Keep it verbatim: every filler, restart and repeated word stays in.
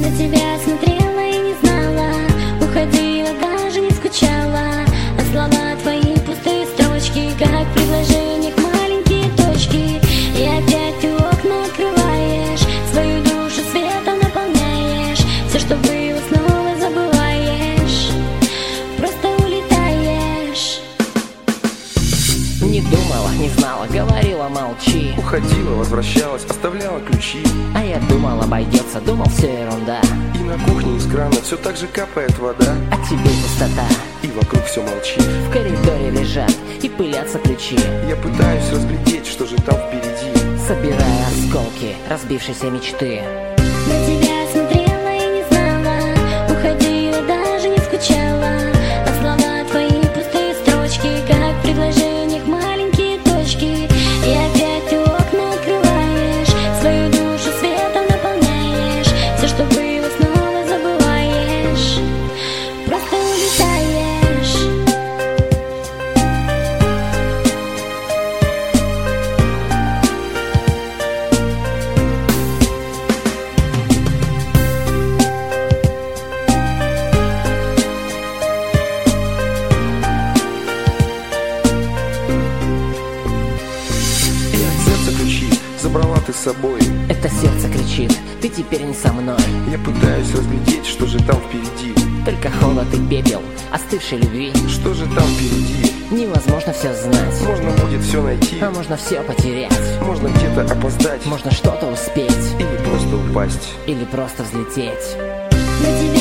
тебя смотрела и не знала, уходила, даже не скучала. А слова твои пустые строчки, как в предложениях маленькие точки. И опять ты окна открываешь, свою душу светом наполняешь. Все, что было, снова забываешь, просто улетаешь. Не думала, не знала, говорила, молчи. Уходила, возвращалась, оставляла ключи. А я думал, обойдется, думал, все ерунда. И на кухне из крана все так же капает вода. А тебе пустота. И вокруг все молчит. В коридоре лежат и пылятся ключи. Я пытаюсь разглядеть, что же там впереди, собирая осколки разбившейся мечты. На тебя смотрела и не знала, уходила, даже не скучала. А слова твои пустые строчки, как в предложениях маленькие точки. И опять ты окна открываешь, свою душу светом наполняешь. Все, что было, снова забываешь, просто улетаешь. забрала ты с собой. Это сердце кричит, ты теперь не со мной. Я пытаюсь разглядеть, что же там впереди, только холод и пепел остывшей любви. Что же там впереди? Невозможно все знать. Можно будет все найти, а можно все потерять. Можно где-то опоздать, можно что-то успеть. или просто упасть, или просто взлететь. На тебя